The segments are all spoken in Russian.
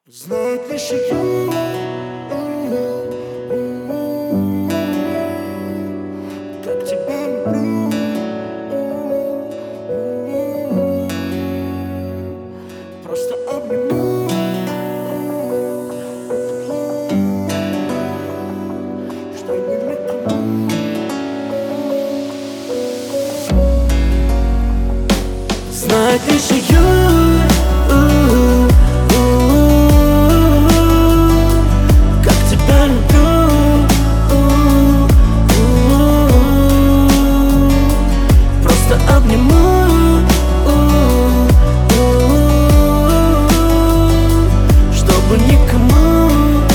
Знает лишь ее, как тебя люблю. Просто обниму, чтобы никому. Знает лишь ее, чтобы никому.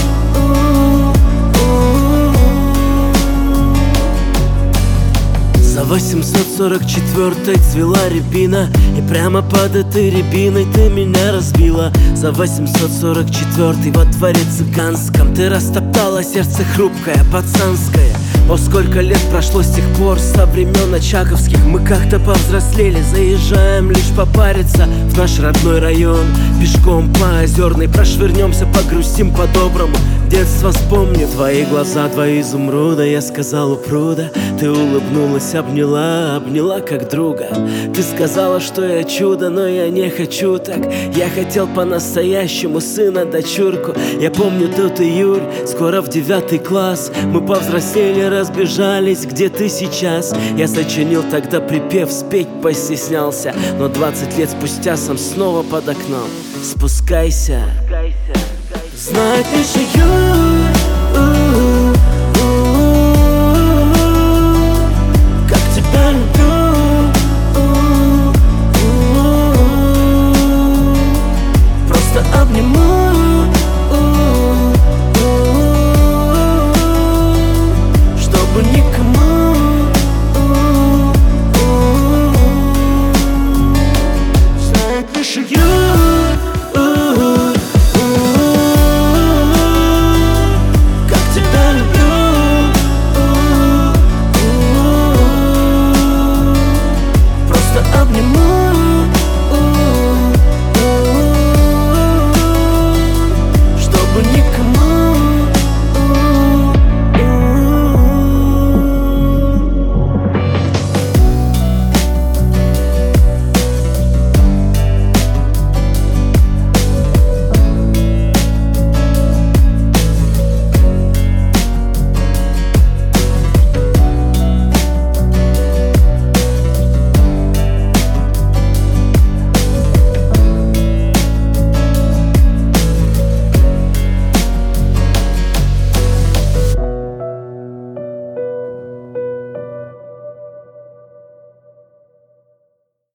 За 844-й цвела рябина, и прямо под этой рябиной ты меня разбила. За 844-й во дворе цыганском ты растоптала сердце хрупкое, пацанское. О, сколько лет прошло с тех пор, со времен очаковских. Мы как-то повзрослели, заезжаем лишь попариться в наш родной район. Пешком по Озерной прошвырнемся, погрустим по-доброму. Детство вспомню, твои глаза, два изумруда. Я сказал у пруда, ты улыбнулась, обняла как друга. Ты сказала, что я чудо, но я не хочу так. Я хотел по-настоящему сына, дочурку. Я помню тот июль, скоро в 9 класс. Мы повзрослели, разбежались, где ты сейчас. Я сочинил тогда припев, спеть постеснялся, но 20 лет спустя сам снова под окном. Спускайся. Знает лишь ее,